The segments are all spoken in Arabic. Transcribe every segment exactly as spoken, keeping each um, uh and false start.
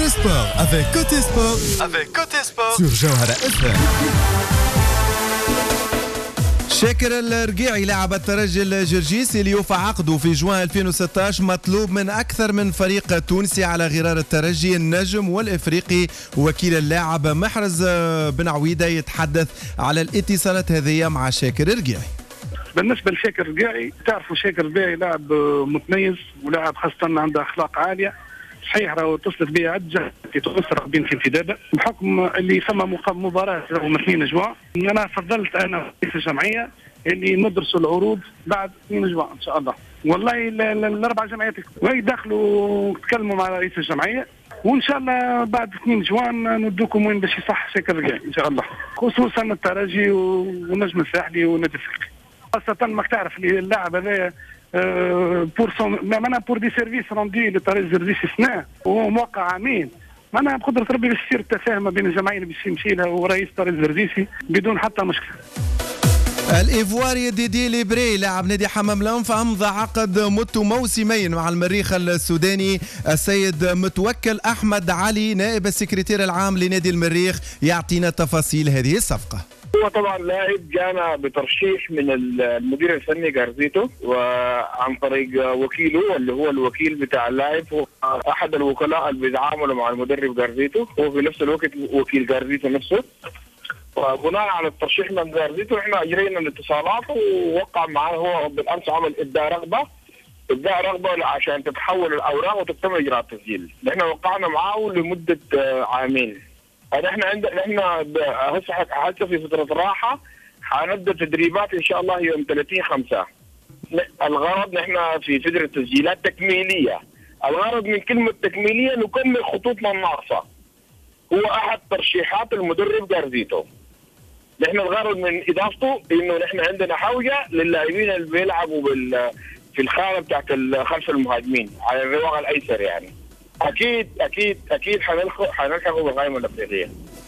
sport avec Côté Sport, avec Côté Sport sur Jawhara اف ام. شاكر الرقيعي لاعب الترجي الجرجيسي اللي يوفى عقده في جوان ألفين وستة عشر مطلوب من أكثر من فريق تونسي على غرار الترجي. النجم والإفريقي وكيل اللاعب محرز بن عويدة يتحدث على الاتصالات هذه مع شاكر الرقيعي. بالنسبة لشاكر الرقيعي، تعرفوا شاكر الرقيعي لاعب متميز ولاعب خاصة عنده أخلاق عالية. صحيح راهو اتصلت بي عدة في تونس راغبين في انتدابه بحكم اللي ثم مباراة يوم اثنين جوان. انا فضلت انا رئيس الجمعية اللي ندرسوا العروض بعد اثنين جوان ان شاء الله. والله الاربع جمعيات يدخلوا تكلموا مع رئيس الجمعية وان شاء الله بعد اثنين جوان ندوكم وين باش يصح شاكر الرقيعي ان شاء الله، خصوصا الترجي والنجم الساحلي والنادي الافريقي. خاصة ماك تعرف اللي اللاعب هذا بور سون معناها بور دي سيرفيس روندي للترجي الجرجيسي سنة وهو موقع عامين، معناها بقدرة ربي باش تصير التفاهم بين الجمعية اللي باش يمشي لها ورئيس الترجي الجرجيسي بدون حتى مشكلة. الإيفواري ديدي ليبري لاعب نادي حمام الأنف أمضى عقد مدته موسمين مع المريخ السوداني. السيد متوكل أحمد علي نائب السكرتير العام لنادي المريخ يعطينا تفاصيل هذه الصفقة. هو طبعا لاعب جانا بترشيح من المدير الفني جارزيتو وعن طريق وكيله اللي هو الوكيل بتاع اللاعب، هو احد الوكلاء اللي بيتعاملوا مع المدرب جارزيتو، هو في نفس الوقت وكيل جارزيتو نفسه. وبناء على الترشيح من جارزيتو احنا اجرينا الاتصالات ووقع معاه. هو بالامس عمل ابداء رغبه ابداء رغبه عشان تتحول الاوراق وتتم اجراء التسجيل. احنا وقعنا معاه لمده عامين. احنا عندنا احنا هسه حتى في فتره راحه حنبدا تدريبات ان شاء الله يوم ثلاثين خمسة. الغرض نحن في فتره تسجيلات تكميليه. الغرض من كلمه تكميليه نكمل خطوطنا الناقصه. هو احد ترشيحات المدرب جارزيتو. نحن الغرض من اضافته انه نحن عندنا حوجه للاعبين اللي بيلعبوا بال في الخانه بتاعت خلف المهاجمين على الرواق الايسر يعني. اكيد اكيد اكيد حنلحقوا بالقائمه الافريقيه.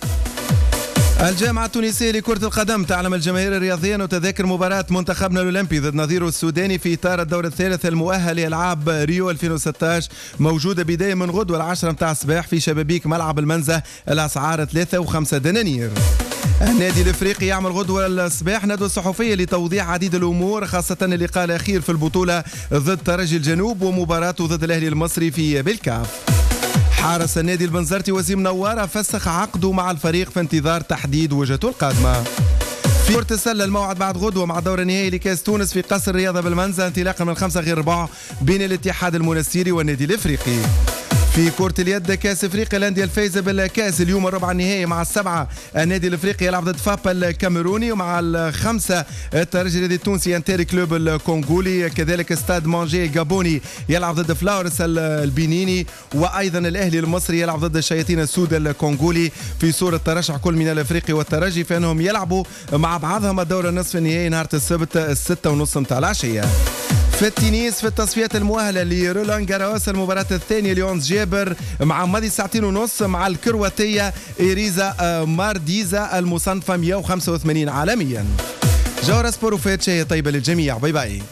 الجامعة التونسية لكرة القدم تعلم الجماهير الرياضية أن تذاكر مباراة منتخبنا الأولمبي ضد نظيره السوداني في إطار الدور الثالث المؤهل لألعاب ريو ألفين وستة عشر موجودة بداية من غدوة العشرة متاع الصباح في شبابيك ملعب المنزه. الأسعار ثلاثة وخمسة دنانير. النادي الافريقي يعمل غدوه الصباح ندوه صحفيه لتوضيح عديد الامور خاصه اللقاء الاخير في البطوله ضد ترجي الجنوب ومباراته ضد الاهلي المصري في بالكاف. حارس النادي البنزرتي وسيم نواره فسخ عقده مع الفريق في انتظار تحديد وجهته القادمه. في كرة السلة الموعد بعد غدوة مع الدور النهائي لكأس تونس في قصر الرياضة بالمنزه انطلاقا من خمسة غير ربع بين الاتحاد المنستيري والنادي الافريقي. في كرة اليد كاس افريقيا الانديه الفايزه بالكاس اليوم الربع النهائي مع السبعه النادي الافريقي يلعب ضد فابا الكاميروني ومع الخمسه الترجي التونسي ينتري كلوب الكونغولي، كذلك استاد مانجي الجابوني يلعب ضد فلاورس البنيني، وايضا الاهلي المصري يلعب ضد الشياطين السود الكونغولي في صوره ترشح كل من الافريقي والترجي فانهم يلعبوا مع بعضهم الدور النصف النهائي نهار السبت الستة ونص متاع العشيه. في التنس في التصفيات المؤهله لرولان جاروس المباراه الثانيه ليونس جابر مع ماضي ساعتين ونص مع الكرواتيه إيريزا مارديزا المصنفه مئة وخمسة وثمانين عالميا. جوهرة سبور وفات شيء طيبه للجميع. باي باي.